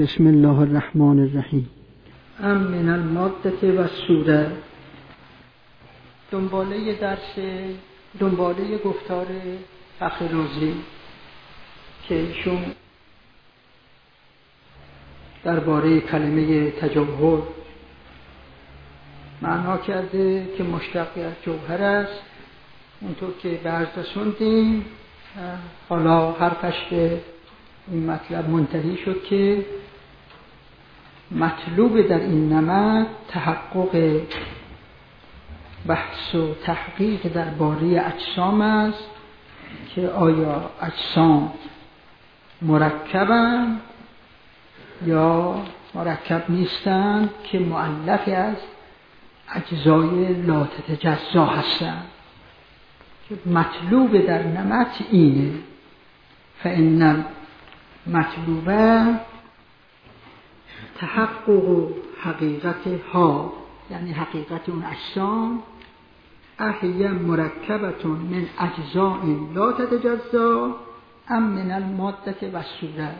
بسم الله الرحمن الرحیم. من المادة و الصوره. دنباله گفتار فخر رازی که ایشون درباره کلمه تجوهر معنا کرده که مشتق از جوهر است. اونطور که به عرض رسوندیم، حالا حرفش به این مطلب منتهی شد که مطلوب در این نمط تحقق بحث و تحقیق درباره اجسام است که آیا اجسام مرکبند یا مرکب نیستند، که مؤلفی از اجزای لا تتجزا هستند. که مطلوب در نمط اینه، فإن المطلوب تحقق حقیقتها، یعنی حقیقت اون اجسام، اهی مرکبتون من اجزاء لا تتجزا ام من الماده و الصوره.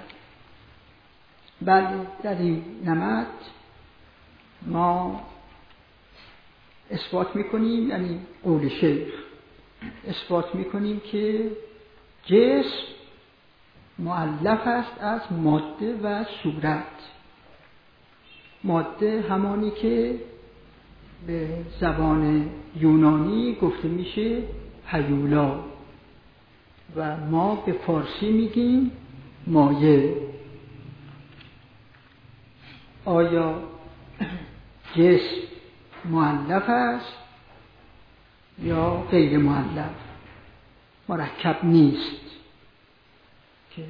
بله، در این نمط ما اثبات میکنیم، یعنی قول شیخ اثبات میکنیم که جسم مؤلف است از ماده و صورت. ماده همانی که به زبان یونانی گفته میشه هیولا و ما به فارسی میگیم مایه. آیا جسم مؤلف است یا غیر مؤلف؟ مرکب نیست. که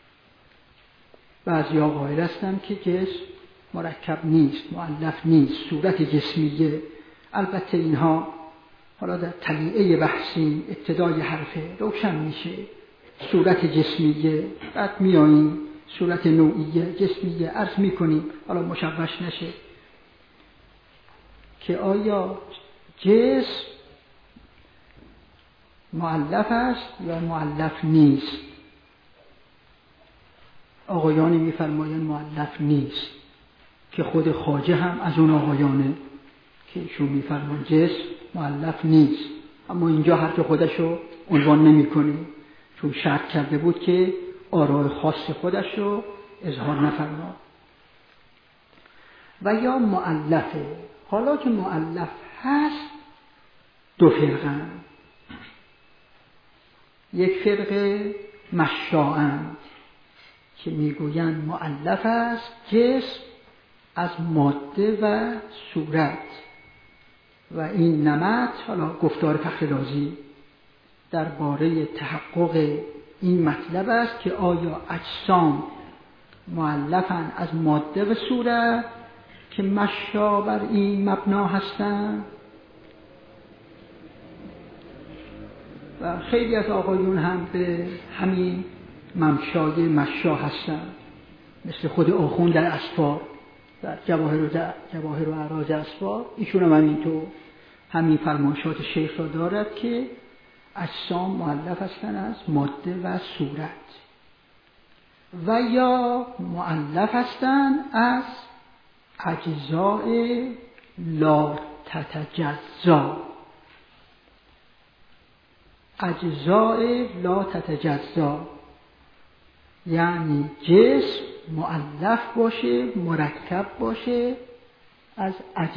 بعضیا قائل هستند که جسم مرکب نیست، مؤلف نیست، صورت جسمیه. البته اینها حالا در تلیعه بحثی ابتدای حرفه روشن میشه. صورت جسمیه، بعد میاییم صورت نوعیه جسمیه عرض میکنیم، حالا مشوش نشه که آیا جسم مؤلف است یا مؤلف نیست. آقایانی میفرمایند مؤلف نیست، که خود خواجه هم از اون آقایانه که ایشون میفرمایند جسم مؤلف نیست. اما اینجا حرف خودشو عنوان نمی‌کنه، چون شرط کرده بود که آراء خاص خودشو اظهار نفرما. و یا مؤلفه. حالا که مؤلف هست، دو فرقن. یک فرقه مشاعند که میگویند مؤلف است جسم از ماده و صورت. و این نمط، حالا گفتار فخر رازی درباره تحقق این مطلب است که آیا اجسام مؤلفن از ماده و صورت که مشا بر این مبنا هستند. و خیلی از آقایون هم به همین ممشای مشا هستند، مثل خود آخوند در اسفار، در جواهر و اعراض اسفار. ایشون هم همینطور همین فرمایشات شیخ را دارد که اجسام مؤلف هستند از ماده و صورت، و یا مؤلف هستند از اجزاء لا تتجزا. اجزاء لا تتجزا یعنی جسم مؤلف باشه، مرکب باشه از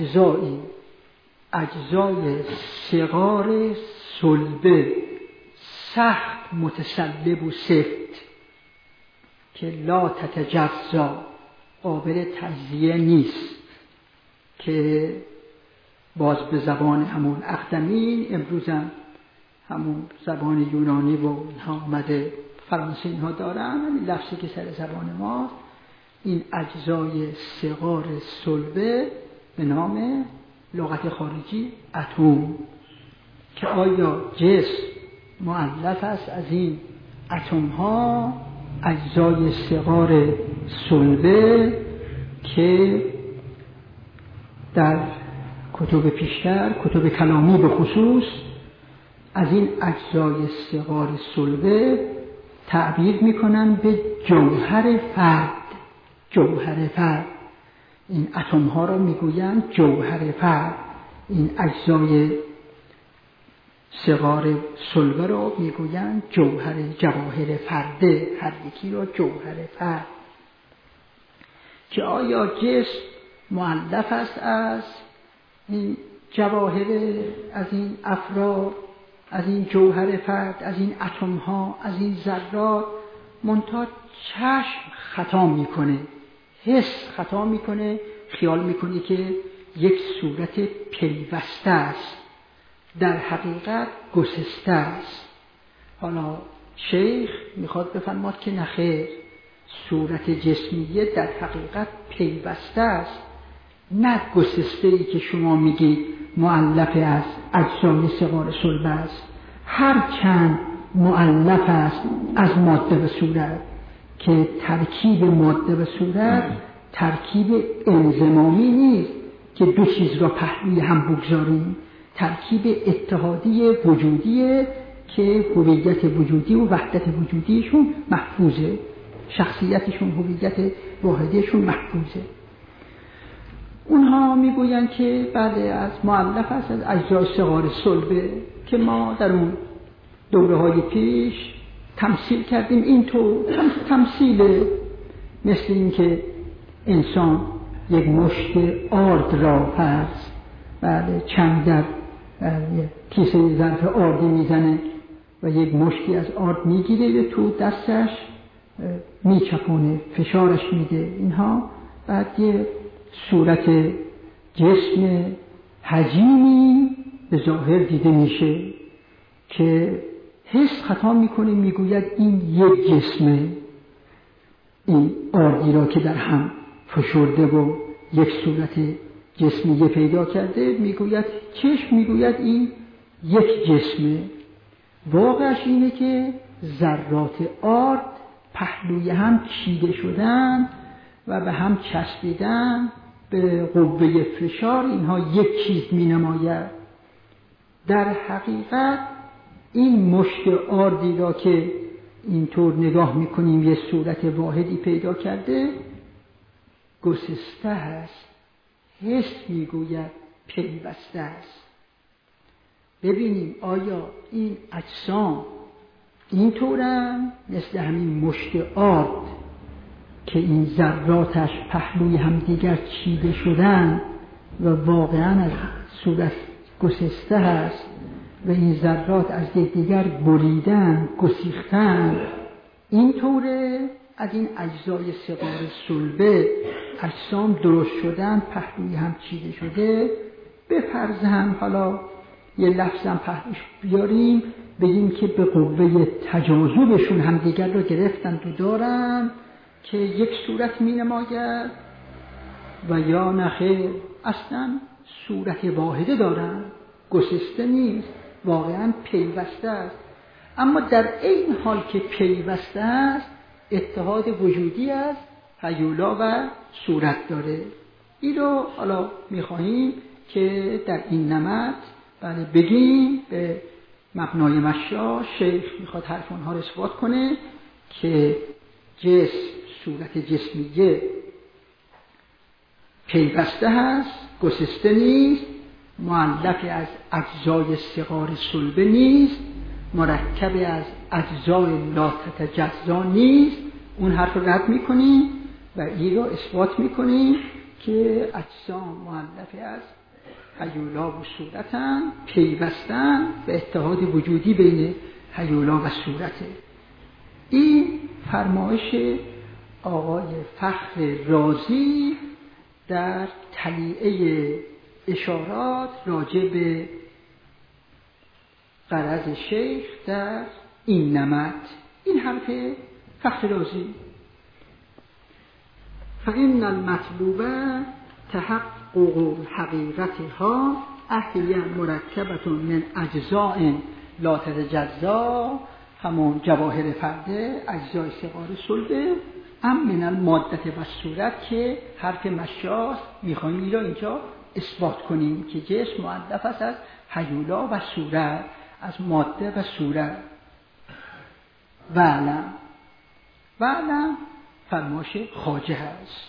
اجزای صغار صلبه، سخت متصلب و سفت، که لا تتجزا، قابل تجزیه نیست. که باز به زبان همون اقدمین، امروز همون زبان یونانی و اینها آمده، فرانسه اینها دارن، همین لفظی که سر زبان ما، این اجزای صغار صلبه به نام لغت خارجی اتم. که آیا جسم مؤلف است از این اتم ها، اجزای صغار صلبه، که در کتب پیشتر، کتب کلامی به خصوص، از این اجزای صغار صلبه تعبیر میکنن به جوهر فرد. جوهر فرد. این اتم ها را میگویند جوهر فرد. این اجزای صغار صلبه را میگویند جواهر فرده، هر یکی را جوهر فرد. که آیا جسم مؤلف است از این جواهر، از این افراد، از این جوهر فرد، از این اتم ها، از این ذرات؟ منتها چشم خطا میکنه، حس خطا میکنه، خیال میکنه که یک صورت پیوسته است، در حقیقت گسسته است. حالا شیخ میخواد بفرماد که نخیر، صورت جسمیه در حقیقت پیوسته است، نه گسسته‌ای که شما میگید مؤلف از اجزای صغار صلب است. هر چند مؤلف است از ماده و صورت، که ترکیب ماده و صورت ترکیب انضمامی نیست که دو چیز را پهلوی هم بگذاریم، ترکیب اتحادی وجودیه که هویت وجودی و وحدت وجودیشون محفوظه، شخصیتشون، هویت واحدیشون محفوظه. اونها میگویند که بعد از مؤلف است از اجزای صغار صلبه، که ما در اون دوره‌های پیش تمثیل کردیم. این تو تمثیل مثل این که انسان یک مشت آرد را هست، بعد چند در کیسه ظرف آردی میزنه و یک مشتی از آرد میگیره تو دستش، میچپونه، فشارش میده، اینها بعد یه صورت جسم حجیمی به ظاهر دیده میشه که حس خطا میکنه، میگوید این یک جسمه. این آردی را که در هم فشرده و یک صورت جسمیه پیدا کرده، میگوید چشم میگوید این یک جسمه. واقعش اینه که ذرات آرد پهلوی هم چیده شدن و به هم چسبیدن، به قوه فشار اینها یک چیز می نماید. در حقیقت این مشت آردی را که اینطور نگاه می کنیم یه صورت واحدی پیدا کرده، گسسته است. حس می گوید پیوسته است. ببینیم آیا این اجسام اینطورن مثل همین مشت آرد که این ذراتش پهلوی هم دیگر چیده شدن و واقعا از صورت گسسته هست و این ذرات از یکدیگر بریدن، گسیختن؟ اینطوره از این اجزای صغار صلبه اجسام درست شدن، پهلوی هم چیده شده. بفرضاً حالا یه لفظم پهلوش بیاریم، بگیم که به قوه تجاذبشون هم دیگر رو گرفتن و دارن که یک صورت می نماید، و یا نخیر اصلا صورت واحده دارن، گسسته نیست، واقعا پیوسته است. اما در این حال که پیوسته است، اتحاد وجودی است، هیولا و صورت داره. این رو حالا میخواهیم که در این نمط بگیم به مبنای مشا. شیخ میخواد حرف اونها رو اثبات کنه که جسم، صورت جسمیه پیوسته هست، گسسته نیست، مؤلف از اجزای صغار صلبه نیست، مرکب از اجزای لا تتجزا نیست. اون حرف رو رد میکنیم و این رو اثبات میکنیم که اجسام مؤلف از هیولا و صورتن، پیوستن به اتحاد وجودی بین هیولا و صورته. این فرمایش آقای فخر رازی در تلیعه اشارات راجع به غرض شیخ در این نمط. این حرف فخر رازی: فإن المطلوب تحقق حقیقتها احیا مرکبة من اجزاء لا تتجزا، همون جواهر فرده، اجزای صغار صلبه، من الماده و صورت، که حرف مشاست. میخوایم این را اینجا اثبات کنیم که جسم مؤلف است از هیولا و صورت، از ماده و صورت. وعلم فرمایش خواجه هست.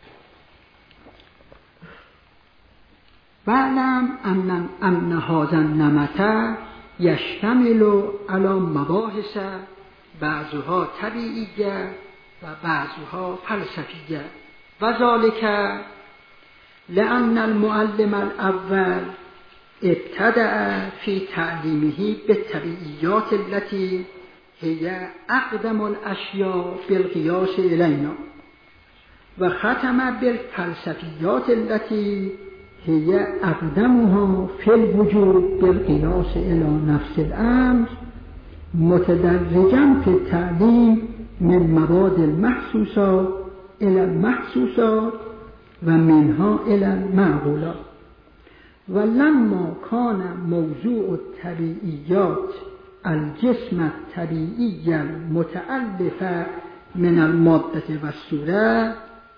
وَاعْلَمْ أَنَّ هَذَا النَّمَطَ يَشْتَمِلُ عَلَى مَبَاحِث بعضها طبیعیه و بعضها فلسفیه و ذلك لأن المعلم الأول ابتدأ في تعليمه بالطبيعيات التي هي أقدم الأشياء بالقياس إلينا وختم بالفلسفيات التي هي أقدمها في الوجود بالقياس إلى نفس الأمر متدرجا في التعليم من مبادئ المحسوسات إلى المحسوسات ومنها إلى المعقولات. ولما كان موضوع الطبيعيات الجسم الطبيعي المتألف من المادة والصورة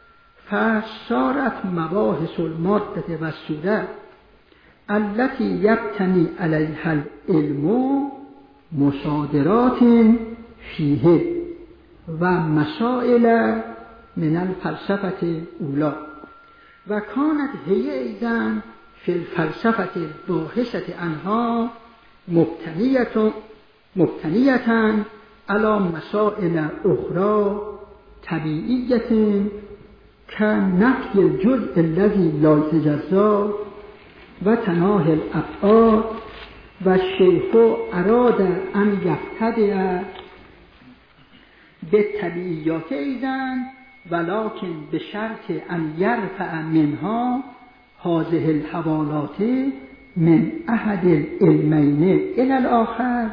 فصارت مباحث المادة والصورة التي يبتني عليها العلم مصادرات فيه ومسائل من الفلسفة الأولى وكانت هي أيضا في الفلسفة الباحثة عنها مبتنية على مسائل أخرى طبيعية كنفي الجزء الذي لا يتجزا وتناهي الأبعاد والشيخ أراد أن يبتدئ بالطبيعيات أيضا ولكن بشرط أن يرفع منها هذه الحوالات من أحد العلمين إلى الآخر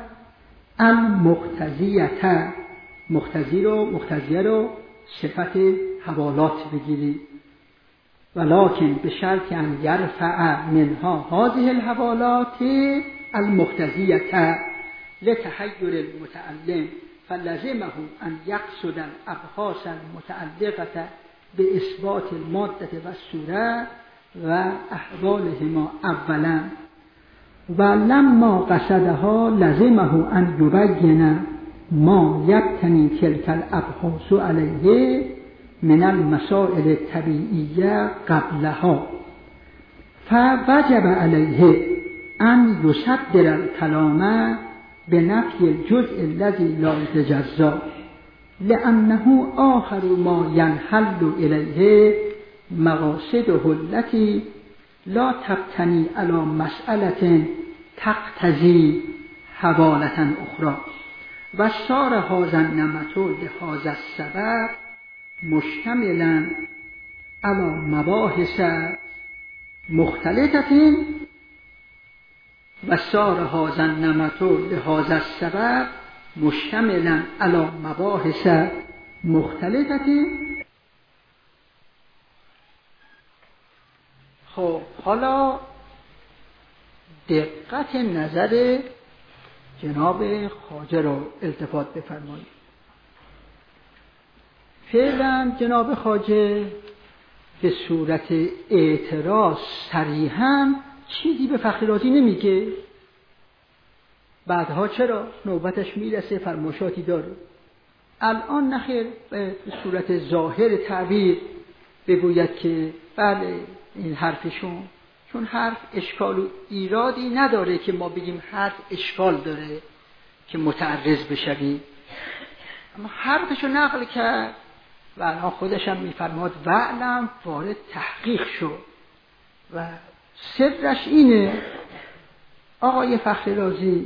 المقتضیه مقتضیه رو صفت حوالات بگیری ولكن بشرط أن يرفع منها هذه الحوالات المقتضیه لتحیر المتعلم فلزمه أن يقصد الأبحاث المتعلقة بإثبات المادة والصورة وأحوالهما أولا ولما قصدها لزمه أن يبين ما يبتني تلك الأبحاث عليه من المسائل الطبيعية قبلها فوجب عليه أن يصدر الكلام بنفي الجزء الذي لا يتجزا لأنه آخر ما ينحل إليه مقاصده التي لا تبتني على مسألة تقتضي حوالة أخرى وصار هذا النمط لهذا السبب مشتملا على مباحث مختلفة وصار هذا النمط لهذا السبب مشتملا على مباحث مختلفة. خب حالا دقت نظر جناب خواجه را التفات بفرمایید. فعلا جناب خواجه به صورت اعتراض صریحاً چیزی به فخری رازی نمیگه. بعدها چرا نوبتش میرسه فرمایشاتی داره. الان نخیر به صورت ظاهر تعبیر بگوید که بله این حرفشون، چون حرف اشکال و ایرادی نداره که ما بگیم حرف اشکال داره که متعرض بشویم، اما حرفشو نقل کرد و الان خودش هم میفرماد وعلم وارد تحقیق شد و سرش اینه. آقای فخری رازی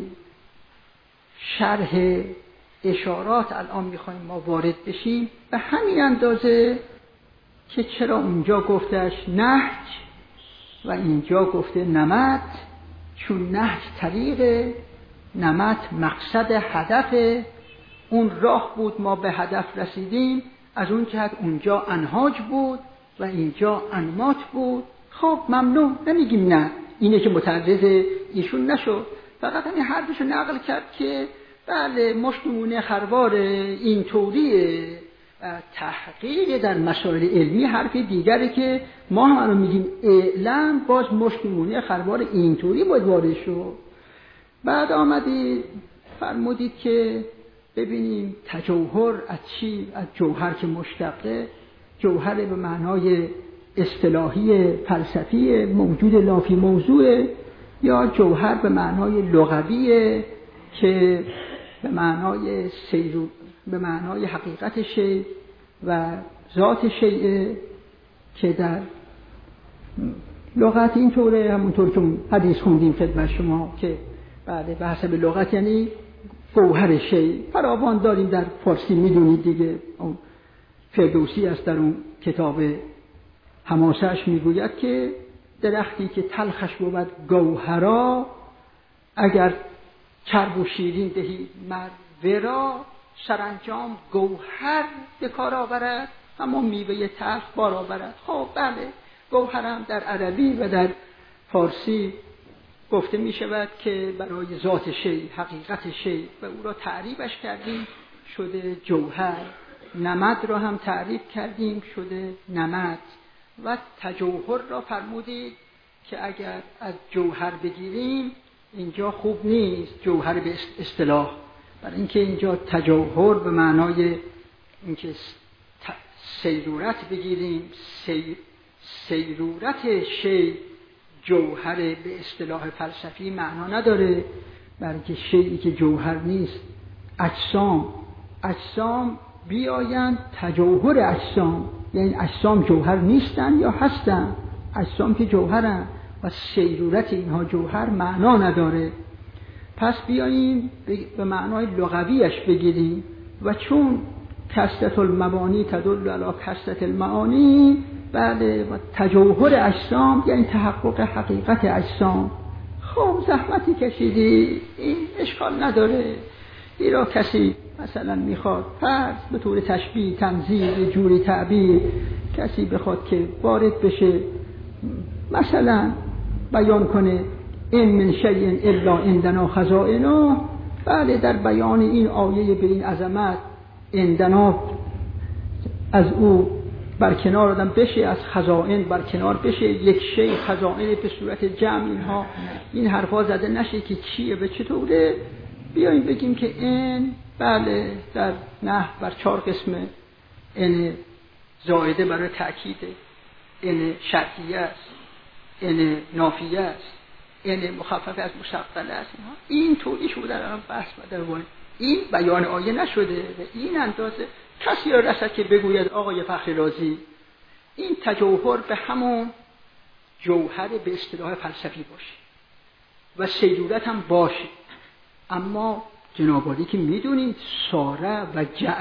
شرح اشارات الان میخوایم ما وارد بشیم به همین اندازه که چرا اونجا گفتش نهج و اینجا گفته نمط، چون نهج طریق، نمط مقصد هدف اون راه بود ما به هدف رسیدیم، از اون جهت اونجا انهاج بود و اینجا انماط بود. خب ممنون، نمیگیم نه، اینه که متعرض ایشون نشد، فقط همین حرفشو نقل کرد که بله مشتمونه خروار این طوریه. تحقیق در مسائل علمی حرف دیگره که ما هم الان میگیم اعلم، باز مشتمونه خروار اینطوری باید وارد شد. بعد آمدید فرمودید که ببینیم تجوهر از چی؟ از جوهر که مشتقه، جوهر به معنای اصطلاحی فلسفی موجود لافی موضوعه، یا جوهر به معنای لغویه که به معنای حقیقت شیء و ذات شیء که در لغت اینطوره، همونطور که حدیث خوندیم خدمت شما که بله به حسب لغت یعنی گوهر شیء. فراوان داریم در فارسی، میدونید دیگه، اون فردوسی است در اون کتاب حماسه‌اش میگوید که درختی که تلخش بود گوهرا، اگر چرب و شیرین دهی مر ورا، سرانجام گوهر به کار آورد اما میوه تلخ بار آورد. خب بله، گوهرم در عربی و در فارسی گفته می شود که برای ذات شیء، حقیقت شیء، و او را تعریفش کردیم شده جوهر. نمد را هم تعریف کردیم شده نمد. و تجوهر را فرمودید که اگر از جوهر بگیریم اینجا خوب نیست، جوهر به اصطلاح، برای اینکه اینجا تجوهر به معنای اینکه سیرورت بگیریم، سیرورت شیء جوهر به اصطلاح فلسفی معنا نداره، برای اینکه شیئی که جوهر نیست اجسام بیایند تجوهر اجسام، یعنی اجسام جوهر نیستن یا هستن، اجسام که جوهرن و سیرورت اینها جوهر معنا نداره. پس بیاییم به معنای لغویش بگیریم و چون کثرت المبانی تدل علی کثرت المعانی، بله، و تجوهر اجسام یعنی تحقق حقیقت اجسام. خب زحمتی کشیدی، این اشکال نداره. ایرا کسی مثلا میخواد فرض به طور تشبیه، تنظیر، جوری تعبیر، کسی بخواد که وارد بشه مثلا بیان کنه این من شیء الا عندنا خزائنه، بله، در بیان این آیه به این عظمت عندنا از او برکنار آدم بشه، از خزائن برکنار بشه، یک شیء خزائن به صورت جمع، اینها این حرفا زده نشه که چیه به چطوره. بیاییم بگیم که این، بله، در نحو بر 4 قسمه، این زائده برای تأکیده، این شرطیه است، این نافیه است، این مخفف از مشغله است. این طوری شده در الان بحث در این بیان آیه نشده و این اندازه کسی را رسد که بگوید آقای فخر رازی این تجوهر به همون جوهر به اصطلاح فلسفی باشه و سیرورت هم باشه. اما جناب عالی که میدونید ساره و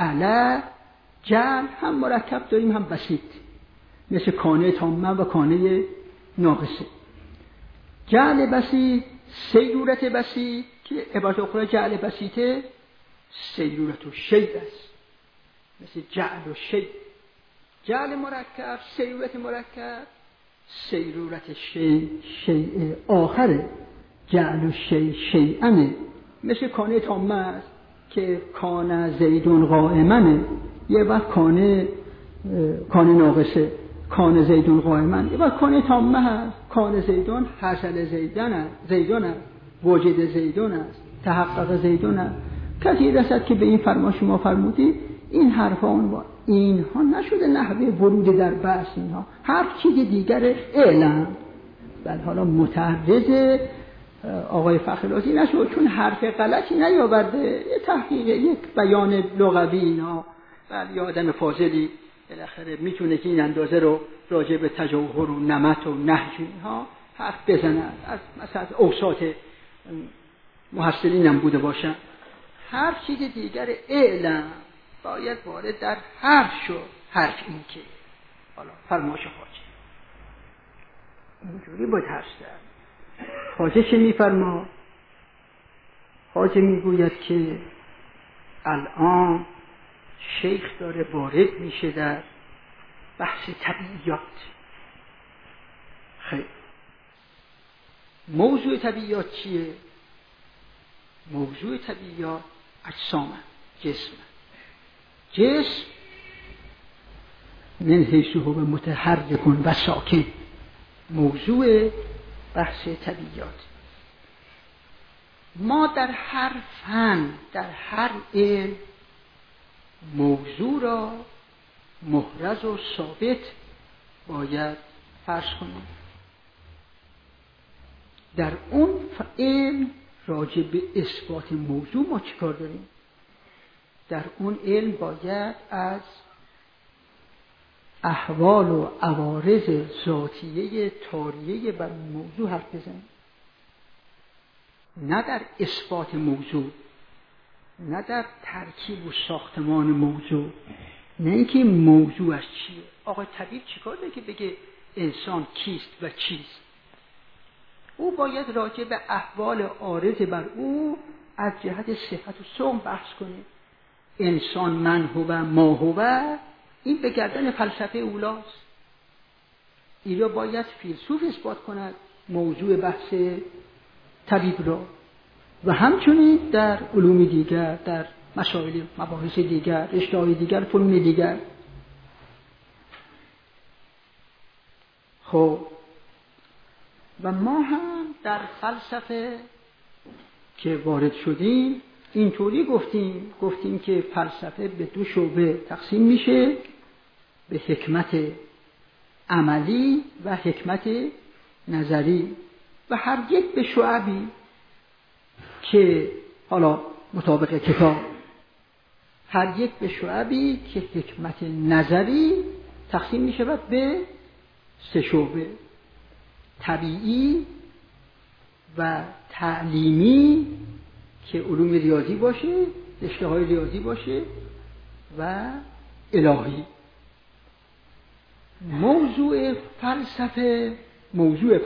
جعل هم مرکب داریم هم بسیط، مثل کانه تامه و کانه ناقصه. جعل بسیط، سیرورت بسیط که عبارت اخرى جعل بسیطه، سیرورت و شیء است، مثل جعل و شیء. جعل مرکب، سیرورت مرکب، سیرورت شیء آخره، جعل و شیئنه، مثل کانه تامه است که کان زیدون قائمنه، یه وقت کانه ناقصه، کان زیدون قائمن، یه وقت کانه تامه هست، کان زیدون حاصل زیدون است، وجد زیدون است، تحقق زیدون است. کسی رسد که به این فرما شما فرمودید این حرفان اینها نشده نحوه ورود در بحث، اینها هر چیز دیگر اعلام. بل حالا متعرض آقای فخررازی نشد چون حرف غلطی نیاورده، یه تحقیق، یک بیان لغوی اینا. بل یه آدم فاضلی بالاخره میتونه که این اندازه رو راجع به تجوهر و نمت و نهج اینها حرف بزنه، مثلا از اوساط محصلین هم بوده باشن. هر چیز دیگر اعلام باید وارد در حرف شد، حرف این که حالا فرمایش خواجه اینجوری باید حرف زد. خواجه چه میفرما؟ خواجه میگوید که الان شیخ داره وارد میشه در بحث طبیعیات. خیلی موضوع طبیعیات چیه؟ موضوع طبیعیات اجسام، جسم من حیث هو متحرک و ساکن، موضوع بحث طبیعیات. ما در هر فن، در هر علم موضوع را محرز و ثابت باید فرض کنیم. در اون علم راجع به اثبات موضوع ما چیکار داریم؟ در اون علم باید از احوال و عوارض ذاتیه طاریه بر موضوع حرف بزنیم، نه در اثبات موضوع، نه در ترکیب و ساختمان موضوع، نه اینکه موضوعش چیه. آقای طبیب چیکار داره که بگه انسان کیست و چیست؟ او باید راجع به احوال عارض بر او از جهت صحت و سقم بحث کنه. انسان من هو ما هو، این به گردن فلسفه اولاست. اینجا باید فیلسوف اثبات کند موضوع بحث طبیب را، و همچنین در علوم دیگر، در مسائل مباحث دیگر، رشته‌های دیگر، فنون دیگر. خب و ما هم در فلسفه که وارد شدیم اینطوری گفتیم که فلسفه به دو شعبه تقسیم میشه، به حکمت عملی و حکمت نظری، و هر یک به شعبی که حالا مطابق کتاب، هر یک به شعبی که حکمت نظری تقسیم می شود به 3 شعبه: طبیعی و تعلیمی که علوم ریاضی باشه، رشته‌های ریاضی باشه، و الهی. موضوع فلسفه موضوع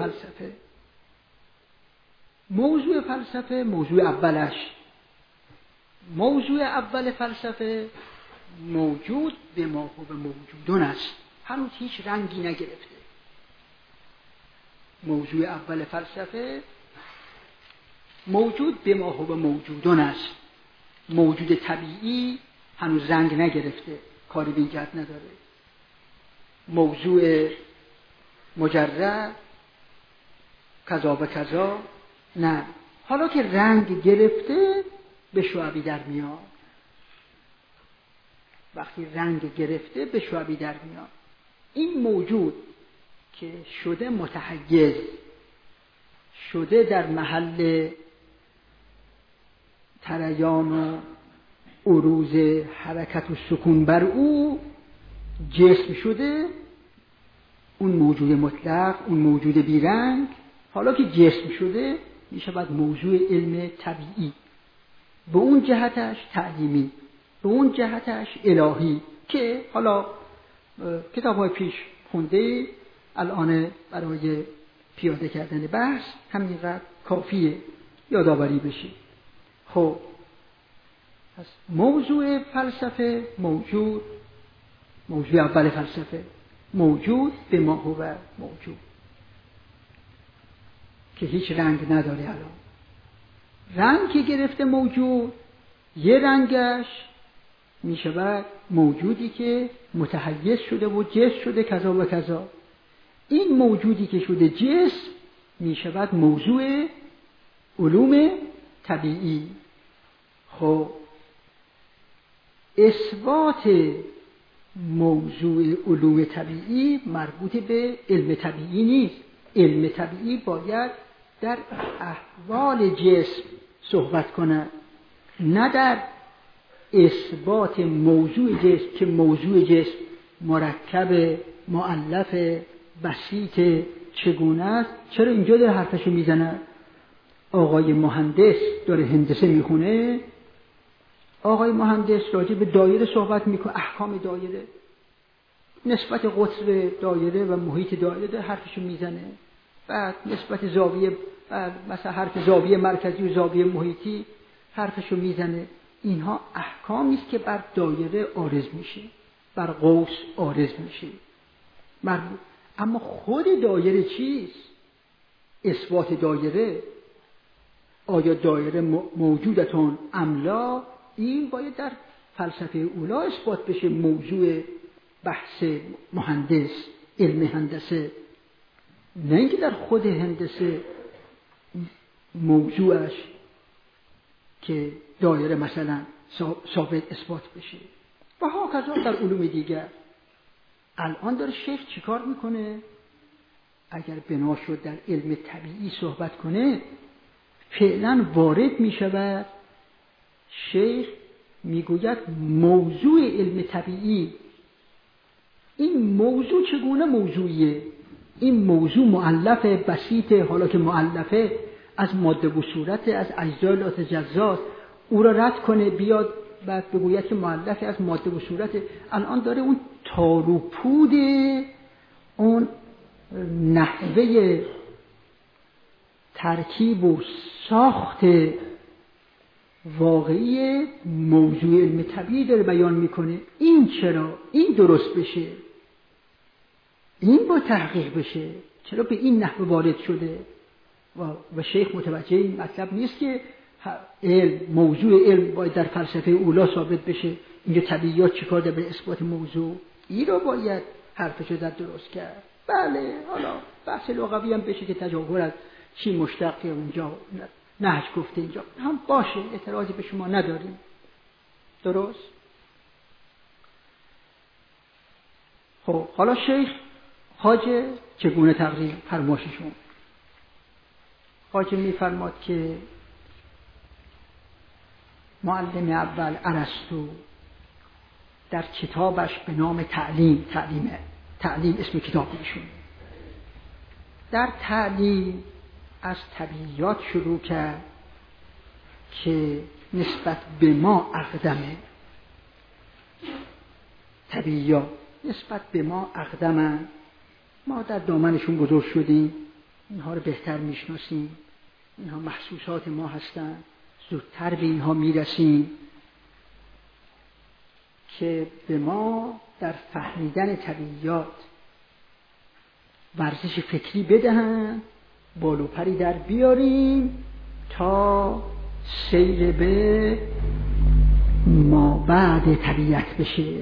اولش، موضوع اول فلسفه موجود به ما هو موجودون است، هنوز هیچ رنگی نگرفته. موضوع اول فلسفه موجود به ما هو موجودون است، موجود طبیعی هنوز رنگ نگرفته، کاری به این جهت نداره. موضوع مجرد کذا و کذا نه، حالا که رنگ گرفته به شعبی در میاد. وقتی رنگ گرفته به شعبی در میاد، این موجود که شده متحیز، شده در محل تریان و عروض حرکت و سکون بر او جسم شده، اون موجود مطلق، اون موجود بیرنگ، حالا که جسم شده می شود موضوع علم طبیعی، به اون جهتش تعلیمی، به اون جهتش الهی، که حالا کتاب‌های پیش خونده، الان برای پیاده کردن بحث همینقدر کافیه یادآوری بشه. خب پس موضوع فلسفه موضوع اول فلسفه موجود به ما هو موجود، که هیچ رنگ نداره. الان رنگ که گرفته موجود، یه رنگش می شود موجودی که متحیز شده و جسم شده کذا و کذا. این موجودی که شده جسم می شود موضوع علوم طبیعی. خب اثبات موضوع علوم طبیعی مربوط به علم طبیعی نیست. علم طبیعی باید در احوال جسم صحبت کند، نه در اثبات موضوع جسم، که موضوع جسم مرکب، مؤلف، بسیط، چگونه است. چرا اینجا داره حرفشو میزنه؟ آقای مهندس داره هندسه میخونه، آقای مهندس راجع به دایره صحبت میکنه، احکام دایره، نسبت قطر دایره و محیط دایره داره حرفشو میزنه. بعد نسبت زاویه، مثلا حرف زاویه مرکزی و زاویه محیطی حرفشو میزنه. اینها احکامی است که بر دایره عارض میشه، بر قوس عارض میشه. اما خود دایره چیست؟ اثبات دایره، آیا دایره موجودتون ام لا، این باید در فلسفه اولا اثبات بشه. موضوع بحث مهندس، علم هندسه، نه اینکه در خود هندسه موضوعش که دایره مثلا ثابت اثبات بشه و هاکذا در علوم دیگر. الان داره شیخ چیکار میکنه؟ اگر بنا شد در علم طبیعی صحبت کنه، فعلا وارد میشود. شیخ میگوید موضوع علم طبیعی، این موضوع چگونه موضوعیه؟ این موضوع مؤلف بسیطه، حالا که مؤلفه از ماده و صورت، از اجزای لا تجزا، او را رد کنه بیاد بعد بگوید که مؤلفه از ماده و صورت. الان داره اون تار و پود اون نحوه ترکیب و ساخت واقعی موضوع علم طبیعی داره بیان میکنه. این چرا؟ این درست بشه، این با تحقیق بشه، چرا به این نحوه وارد شده؟ و شیخ متوجه این مطلب نیست که موضوع علم باید در فلسفه اولا ثابت بشه، اینجا طبیعیات چیکار داره به اثبات موضوع؟ این رو باید حرفشو در درست کرد. بله، حالا بحث لغوی هم بشه که تجاور از چی مشتق اونجا نهج گفته اینجا هم باشه، اعتراضی به شما نداریم. درست؟ خب حالا شیخ خواجه چگونه تقریر فرماششون؟ خواجه میفرماد که معلم اول ارسطو در کتابش به نام تعلیم اسم کتاب ایشون، در تعلیم از طبیعیات شروع کرد که نسبت به ما اقدمه. طبیعیات نسبت به ما اقدمن، ما در دامنشون بزرگ شدیم، اینها رو بهتر میشناسیم، اینها محسوسات ما هستن، زودتر به اینها میرسیم که به ما در فهمیدن طبیعیات ورزش فکری بدهن، بالوپری در بیاریم تا سیر به ما بعد طبیعت بشه،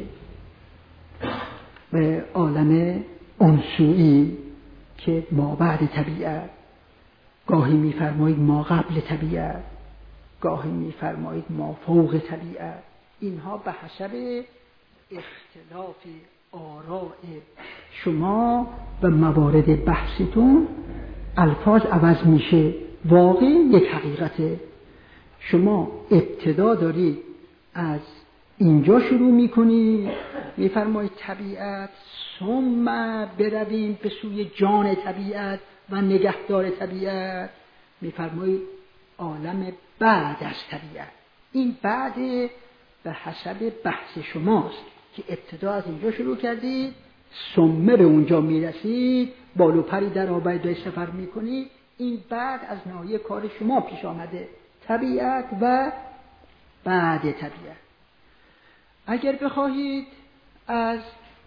به عالم انسوئی که ما بعد طبیعت. گاهی میفرمایید ما قبل طبیعت، گاهی میفرمایید ما فوق طبیعت. اینها به حسب اختلاف آراء شما و موارد بحثتون الفاظ عوض میشه. واقع یک حقیقته. شما ابتدا دارید از اینجا شروع میکنید، میفرمایید طبیعت، ثم برویم به سوی جان طبیعت و نگهدار طبیعت، میفرمایید عالم بعد از طبیعت. این بعد به حسب بحث شماست که ابتدا از اینجا شروع کردید، ثم به اونجا میرسید، بالوپری در آبید سفر میکنید. این بعد از ناحیه کار شما پیش آمده، طبیعت و بعد طبیعت. اگر بخواهید از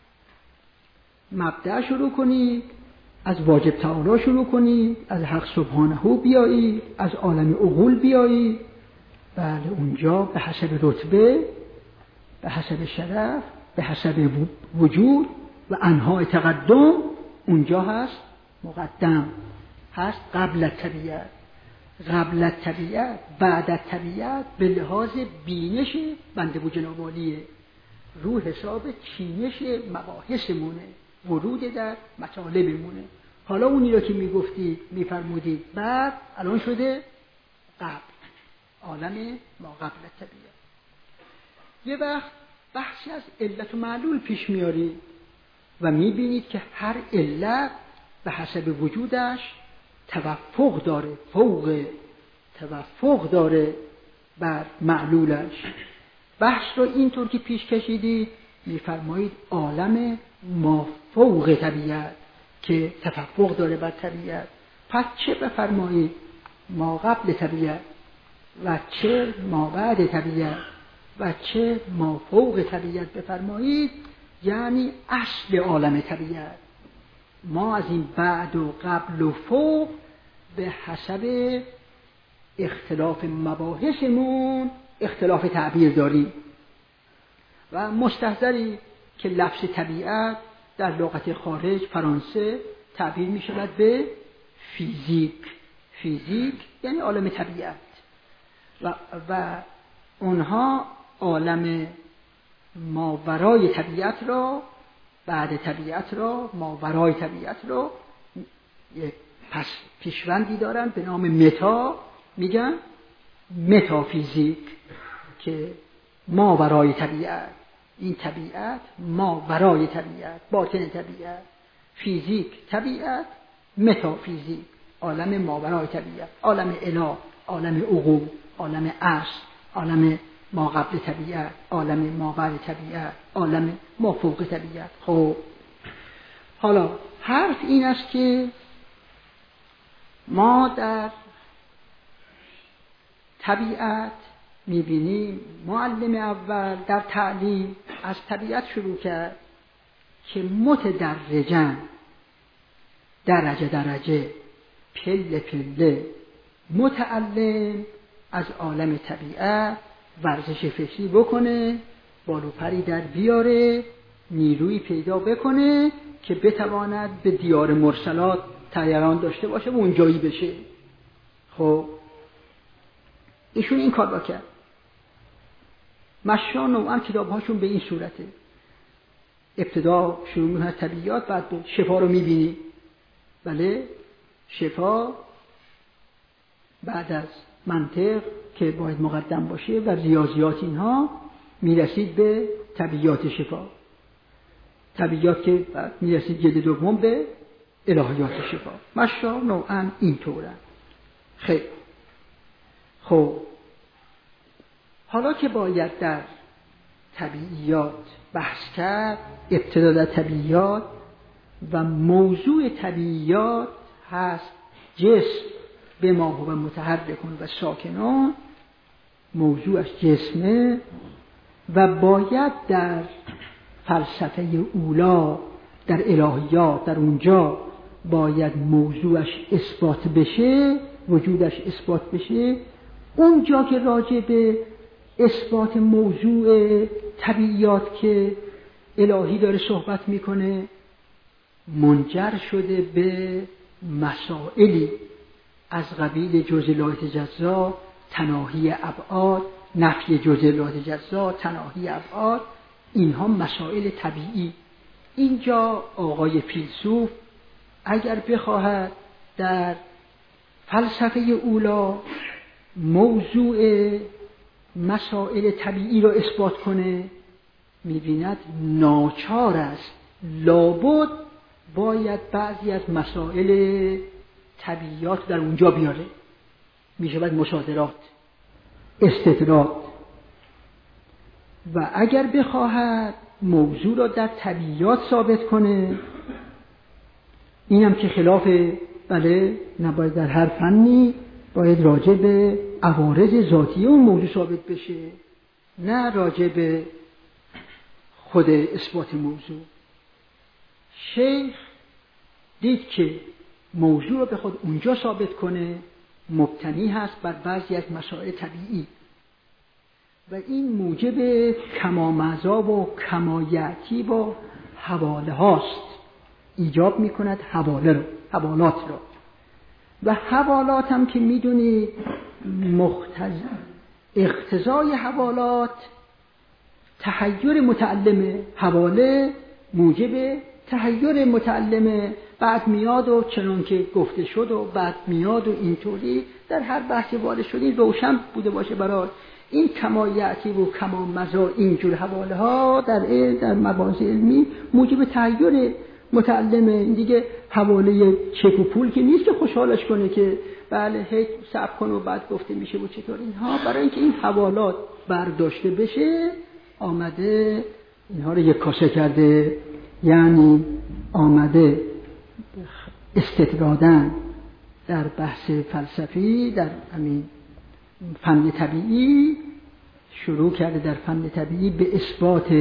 مبدأ شروع کنید، از واجب تعالی شروع کنید، از حق سبحانه بیایید، از عالم عقول بیایید، بله اونجا به حسب رتبه، به حسب شرف، به حسب وجود و انواع تقدم اونجا هست مقدم، هست قبل طبیعت. قبل طبیعت، بعد طبیعت به لحاظ بینش بنده و جناب عالیه، رو حساب چینش مباحثمونه، ورود در مطالبمونه. حالا اونی رو که میگفتید میفرمودید بعد، الان شده قبل، عالم ما قبل طبیعت. یه وقت بحثی از علت و معلول پیش میارید و میبینید که هر علت به حسب وجودش توفق داره، فوق توفق داره بر معلولش. بحث رو اینطور که پیش کشیدید میفرمایید عالم ما فوق طبیعت که تفوق داره بر طبیعت. پس چه بفرمایید ما قبل طبیعت و چه ما بعد طبیعت و چه ما فوق طبیعت بفرمایید، یعنی اصل عالم طبیعت. ما از این بعد و قبل و فوق به حسب اختلاف مباحثمون اختلاف تعبیر داریم و مستحضری که لفظ طبیعت در لغت خارج فرانسه تعبیر می شود به فیزیک. فیزیک یعنی عالم طبیعت. و اونها عالم ماورای طبیعت را، بعد طبیعت را، ماورای طبیعت را پس پیشوندی دارن به نام متا، میگن متافیزیک، که ماورای طبیعت، این طبیعت ماورای طبیعت، باطن طبیعت، فیزیک طبیعت، متافیزیک عالم ماورای طبیعت، عالم اله، عالم عقول، عالم اصل، عالم ما قبل طبیعت، عالم ما بعد طبیعت، عالم ما فوق طبیعت. خب حالا حرف این است که ما در طبیعت میبینیم معلم اول در تعلیم از طبیعت شروع کرد که متدرجاً، درجه درجه، پله پله متعلم از عالم طبیعت ورزش فکری بکنه، بالوپری در بیاره، نیروی پیدا بکنه که بتواند به دیار مرسلات طیران داشته باشه و اونجایی بشه. خب ایشون این کار با کرد. مشا نوعا کتابهاشون به این صورته، ابتدا شروع می‌کنه طبیعیات، بعد شفا رو می‌بینی. بله، شفا بعد از منطق که باید مقدم باشه و ریاضیات اینها میرسید به طبیعیات شفا، طبیعیات که بعد میرسید جلد دوم به الهیات شفا. مشا نوعا اینطوره. خیلی خب، حالا که باید در طبیعیات بحث کرد، ابتدا در طبیعیات و موضوع طبیعیات هست جسم به ما هو متحرکون و ساکنون، موضوعش جسمه و باید در فلسفه اولا، در الهیات، در اونجا باید موضوعش اثبات بشه، وجودش اثبات بشه. اونجا که راجع به اثبات موضوع طبیعیات که الهی داره صحبت میکنه، منجر شده به مسائلی از قبیل جزئیات جزا، تناهی ابعاد، نفی جزئیات جزا، تناهی ابعاد، اینها مسائل طبیعی. اینجا آقای فیلسوف اگر بخواهد در فلسفه اولا موضوع مسائل طبیعی را اثبات کنه، می‌بیند ناچار است، لابد باید بعضی از مسائل طبیعیات در اونجا بیاره. میشود مصادرات، استدراک. و اگر بخواهد موضوع را در طبیعیات ثابت کنه، اینم که خلاف، بله، نباید در هر فنی باید راجع به عوارض ذاتی اون موضوع ثابت بشه، نه راجع به خود اثبات موضوع. شیخ دید که موضوع رو به خود اونجا ثابت کنه مبتنی هست بر بعضی از مسائل طبیعی و این موجب کمامزا و کمایتی و حواله هاست، ایجاب میکند حوالات رو. و حوالات هم که میدونید اقتضای حوالات تحیر متعلمه، حواله موجب تحیر متعلمه، بعد میاد و چنان که گفته شد و بعد میاد و اینطوری در هر بحثی وارد شدید روشن بوده باشه برای این کمایتی و کمامزا. اینجور حواله ها در مباحث علمی موجب تحیر متعلمه. این دیگه حواله چک و پول که نیست که خوشحالش کنه که بله هیچ صبر کن و بعد گفته میشه و چطور. اینها برای اینکه این حوالات برداشته بشه آمده اینها رو یک کاسه کرده، یعنی آمده استطرادن در بحث فلسفی، در همین فن طبیعی شروع کرده، در فن طبیعی به اثبات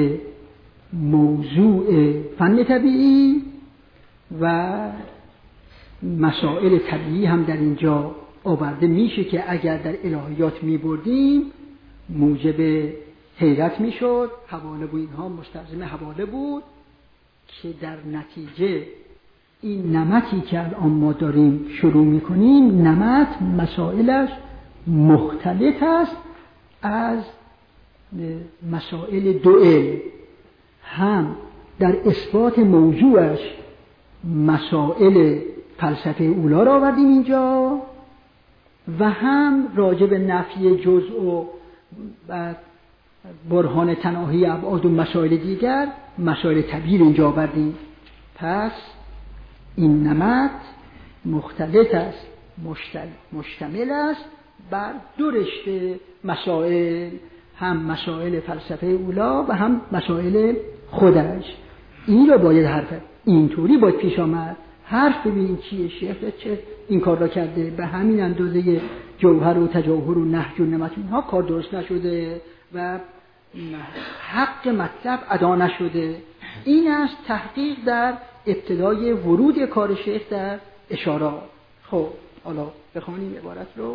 موضوع فن طبیعی و مسائل طبیعی هم در اینجا آورده میشه که اگر در الهیات میبردیم موجب حیرت میشد. حواله و اینها مستلزم حواله بود که در نتیجه این نمطی که الان ما داریم شروع میکنیم، نمط مسائلش مختلط است از مسائل دو علم، هم در اثبات موضوعش مسائل فلسفه اولا را آوردیم اینجا و هم راجع به نفی جزء و برهان تناهی ابعاد و مسائل دیگر مسائل طبیعی اینجا آوردیم. پس این نمط مختلط است، مشتمل است بر دو رشته مسائل، هم مسائل فلسفه اولا و هم مسائل خودش. این را باید حرف اینطوری باید پیش آمد. حرف ببین چیه، شیخ چه این کار را کرده، به همین اندازه جوهر و تجاهر و نهج و نمت اینها کار درست نشده و حق مطلب ادا نشده. این است تحقیق در ابتدای ورود کار شیخ در اشارات. خب حالا بخوانیم عبارت رو.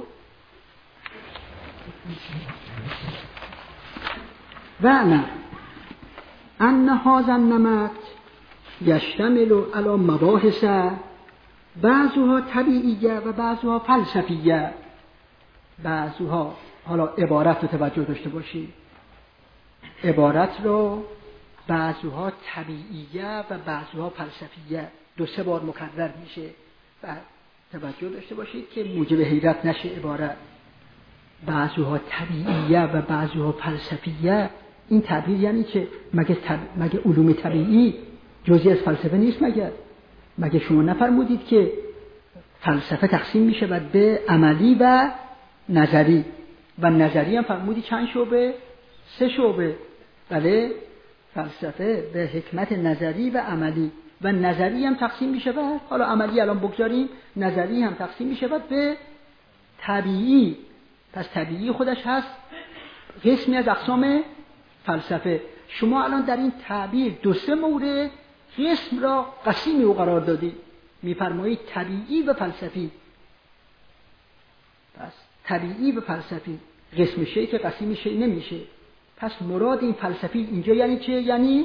و نه ان هذا النمط یشتمل علی مباحث بعضها طبیعیه و بعضها فلسفیه. بعضها، حالا عبارت رو توجه داشته باشید، عبارت رو بعضها طبیعیه و بعضها فلسفیه 2-3 بار مکرر میشه و توجه داشته باشید که موجب حیرت نشه عبارت. بعضها طبیعیه و بعضها فلسفیه. این تعبیر یعنی که مگه علوم طبیعی جزئی از فلسفه نیست؟ مگه شما نفرمودید که فلسفه تقسیم میشه به عملی و نظری و نظری هم فرمودی چند شعبه؟ 3 شعبه. بله، فلسفه به حکمت نظری و عملی و نظری هم تقسیم میشه حالا عملی الان بگذاریم، نظری هم تقسیم میشه به طبیعی. پس طبیعی خودش هست قسمی از اقسام فلسفه. شما الان در این تعبیر 2-3 مورد قسم را قسیمی او قرار دادید، میفرمایید طبیعی و فلسفی. پس طبیعی و فلسفی قسم شیء که قسیم شیء نمیشه. پس مراد این فلسفی اینجا یعنی چه؟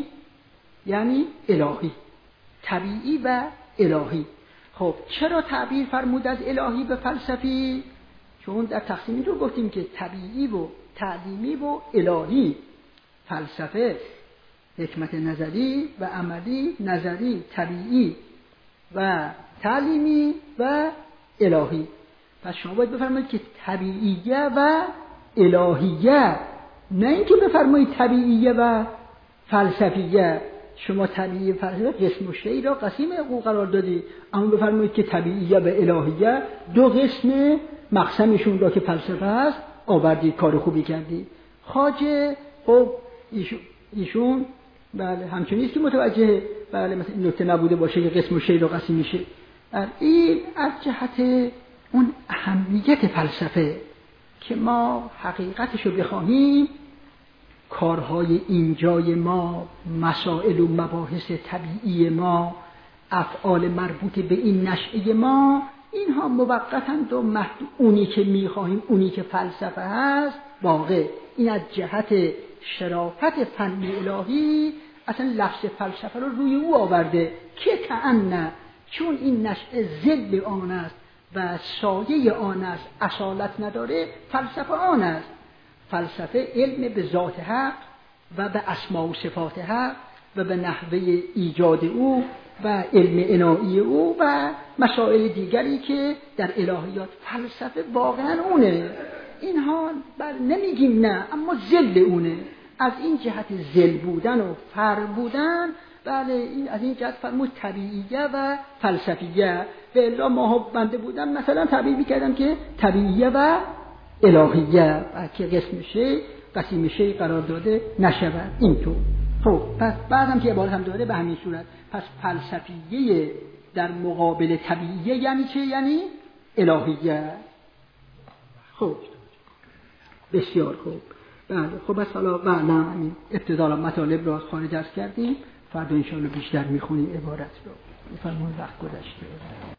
یعنی الهی، طبیعی و الهی. خب چرا تعبیر فرمود از الهی به فلسفی؟ چون در تقسیمی رو گفتیم که طبیعی و تعلیمی و الهی. فلسفه حکمت نظری و عملی، نظری طبیعی و تعلیمی و الهی. پس شما باید بفرمایید که طبیعیه و الهیه، نه اینکه بفرمایید طبیعیه و فلسفیه. شما طبیعی و فلسفه قسم و شیء را قسیم او قرار دادی، اما بفرمایید که طبیعیه و الهیه 2 قسم مقسمشون را که فلسفه هست آوردید، کار خوبی کردید. خواجه خب ایشون بله همچنین است که متوجه بله مثلا این نکته نبوده باشه که قسم و شیء را قسیم میشه. این از جهت اون اهمیت فلسفه که ما حقیقتش رو بخواهیم، کارهای اینجای ما، مسائل و مباحث طبیعی ما، افعال مربوط به این نشأه ما، اینها موقتند و محدود. اونی که میخواهیم، اونی که فلسفه هست واقع، این از جهت شرافت فن الهی اصلا لفظ فلسفه رو روی او آورده که کأن، چون این نشأه ضد آن است و سایه آن است، اصالت نداره، فلسفه آن است. فلسفه علم به ذات حق و به اسماء و صفات حق و به نحوه ایجاد او و علم عنایی او و مسائل دیگری که در الهیات. فلسفه واقعا اونه. اینها نمیگیم نه، اما ذل اونه. از این جهت ذل بودن و فر بودن، بله این از این جهت فرمود طبیعیه و فلسفیه. به الا ماها بنده بودم مثلا تعبیر می‌کردم که طبیعیه و الهیه که قسم شیء قرار داده نشود اینطور. خب پس بعدم که عبارت هم داره به همین صورت. پس فلسفیه در مقابل طبیعیه یعنی چه؟ یعنی الهیه. خب بسیار خوب. بله خب بس حالا بله ابتدا مطالب را خارج از کردیم. فردا انشاءالله بیشتر میخونیم عبارت رو. فرمون وقت گذشته.